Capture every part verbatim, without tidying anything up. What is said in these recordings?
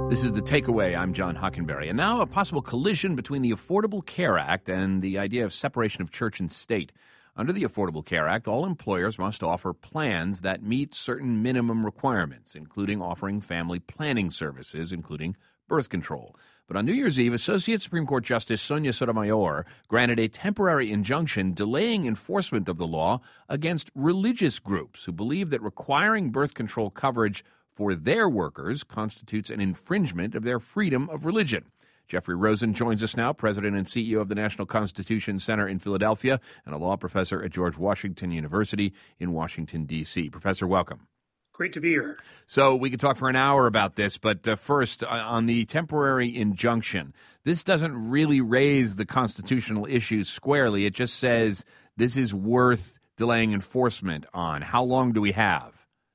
This is The Takeaway. I'm John Hockenberry. And now a possible collision between the Affordable Care Act and the idea of separation of church and state. Under the Affordable Care Act, all employers must offer plans that meet certain minimum requirements, including offering family planning services, including birth control. But on New Year's Eve, Associate Supreme Court Justice Sonia Sotomayor granted a temporary injunction delaying enforcement of the law against religious groups who believe that requiring birth control coverage for their workers constitutes an infringement of their freedom of religion. Jeffrey Rosen joins us now, president and C E O of the National Constitution Center in Philadelphia and a law professor at George Washington University in Washington, D C Professor, welcome. Great to be here. So we could talk for an hour about this, but uh, first, uh, on the temporary injunction, this doesn't really raise the constitutional issues squarely. It just says this is worth delaying enforcement on. How long do we have?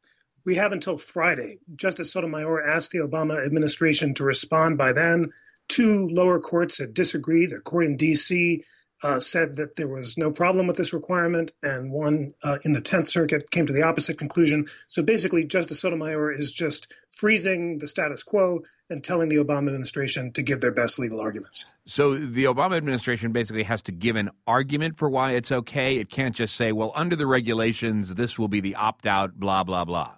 We have until Friday. Justice Sotomayor asked the Obama administration to respond by then. Two lower courts had disagreed. A court in D C uh, said that there was no problem with this requirement, and one uh, in the Tenth Circuit came to the opposite conclusion. So basically, Justice Sotomayor is just freezing the status quo and telling the Obama administration to give their best legal arguments. So the Obama administration basically has to give an argument for why it's okay. It can't just say, well, under the regulations, this will be the opt-out, blah, blah, blah.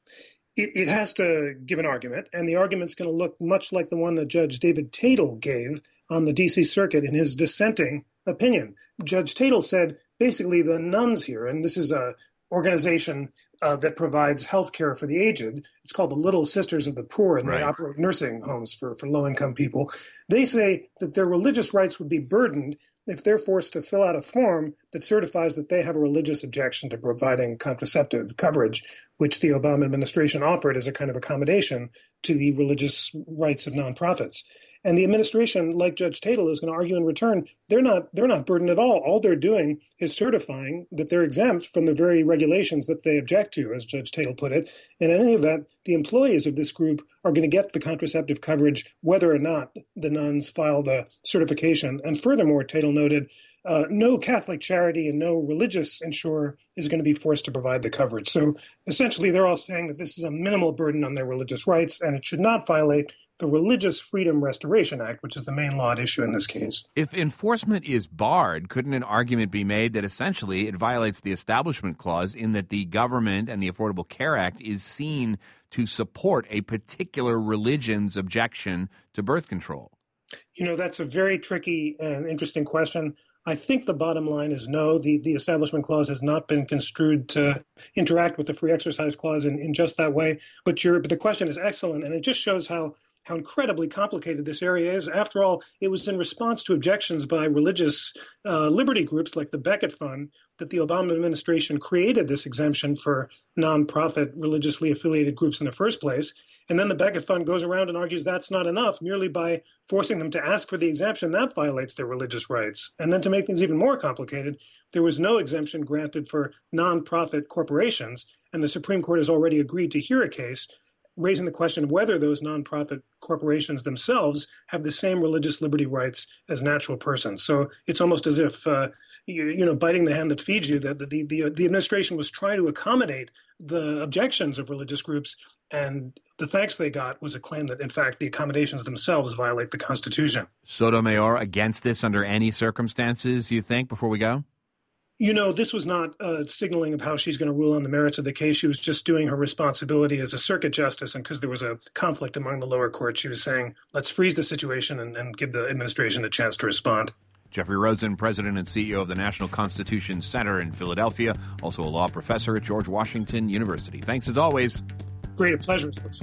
It, it has to give an argument, and the argument's going to look much like the one that Judge David Tatel gave on the D C Circuit in his dissenting opinion. Judge Tatel said basically the nuns here, and this is a organization uh, that provides health care for the aged. It's called the Little Sisters of the Poor, and right. They operate nursing homes for, for low-income people. They say that their religious rights would be burdened if they're forced to fill out a form that certifies that they have a religious objection to providing contraceptive coverage, which the Obama administration offered as a kind of accommodation to the religious rights of nonprofits. And the administration, like Judge Tatel, is going to argue in return, they're not they're not burdened at all. All they're doing is certifying that they're exempt from the very regulations that they object to, as Judge Tatel put it. And in any event, the employees of this group are going to get the contraceptive coverage whether or not the nuns file the certification. And furthermore, Tatel noted, uh, no Catholic charity and no religious insurer is going to be forced to provide the coverage. So essentially, they're all saying that this is a minimal burden on their religious rights, and it should not violate the Religious Freedom Restoration Act, which is the main law at issue in this case. If enforcement is barred, couldn't an argument be made that essentially it violates the Establishment Clause in that the government and the Affordable Care Act is seen to support a particular religion's objection to birth control? You know, that's a very tricky and interesting question. I think the bottom line is no. The, the Establishment Clause has not been construed to interact with the Free Exercise Clause in, in just that way. But, you're, but the question is excellent, and it just shows how how incredibly complicated this area is. After all, it was in response to objections by religious uh, liberty groups like the Becket Fund that the Obama administration created this exemption for nonprofit religiously affiliated groups in the first place. And then the Becket Fund goes around and argues that's not enough. Merely by forcing them to ask for the exemption, that violates their religious rights. And then to make things even more complicated, there was no exemption granted for nonprofit corporations. And the Supreme Court has already agreed to hear a case raising the question of whether those nonprofit corporations themselves have the same religious liberty rights as natural persons. So it's almost as if, uh, you, you know, biting the hand that feeds you, that the, the, the administration was trying to accommodate the objections of religious groups, and the thanks they got was a claim that, in fact, the accommodations themselves violate the Constitution. Sotomayor against this under any circumstances, you think, before we go? You know, this was not uh, signaling of how she's going to rule on the merits of the case. She was just doing her responsibility as a circuit justice. And because there was a conflict among the lower courts, she was saying, let's freeze the situation and, and give the administration a chance to respond. Jeffrey Rosen, president and C E O of the National Constitution Center in Philadelphia, also a law professor at George Washington University. Thanks as always. Great, a pleasure, Spence.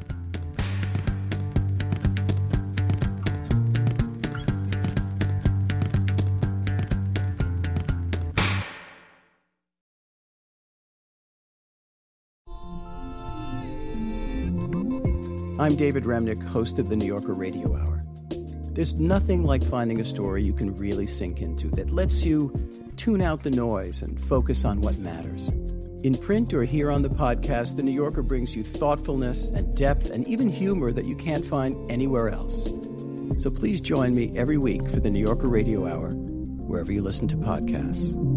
I'm David Remnick, host of the New Yorker Radio Hour. There's nothing like finding a story you can really sink into that lets you tune out the noise and focus on what matters. In print or here on the podcast, The New Yorker brings you thoughtfulness and depth and even humor that you can't find anywhere else. So please join me every week for the New Yorker Radio Hour, wherever you listen to podcasts.